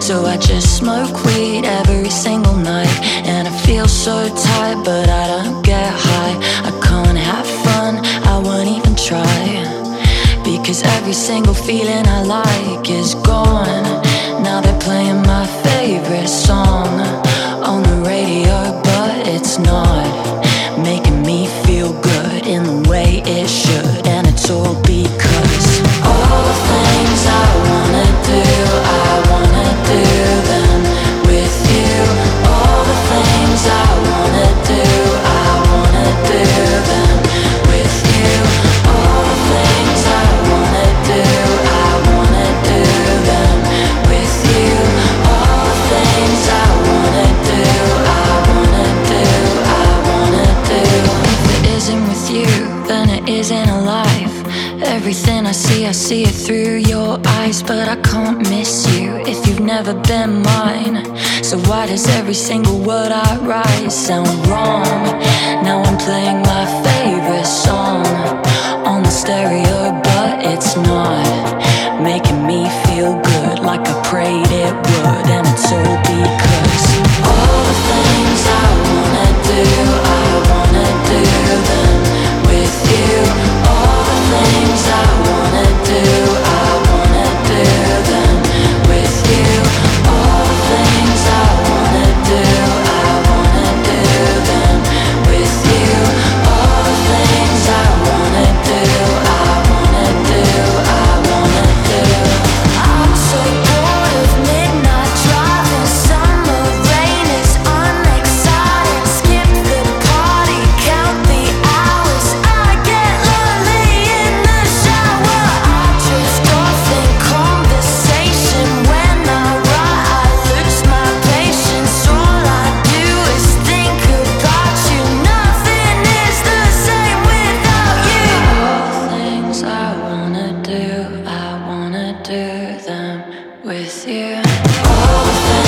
So I just smoke weed every single night, and I feel so tight, but I don't get high. I can't have fun, I won't even try, because every single feeling I like is gone. Now they're playing my favorite song on the radio, but it's not making me feel good in the way it should. And it's all because all the things I wanna do, I wanna do them with you. All the things I wanna do, I wanna do them with you. All the things I wanna do, I wanna do them with you. All the things I wanna do, I wanna do, I wanna do. If it isn't with you, then it isn't alive. Everything I see it through your eyes, but I can't miss you if you've never been mine. So why does every single word I write sound wrong? Now I'm playing my favorite song on the stereo, but it's not making me feel good like I prayed it would. And it's all because all the things I wanna do, I wanna do them with you. All the things I wanna do, I wanna do them with you. All the things I wanna do, I wanna do them with you. All the things I wanna do, I wanna do, I wanna do. I'm so bored of midnight driving. Summer rain is unexciting. Skip the party, count the hours. I get lonely in the shower. I drift off in conversation. When I write, I lose my patience. All I do is think about you. Nothing is the same without you. All the things I wanna do, I wanna do them with you. All the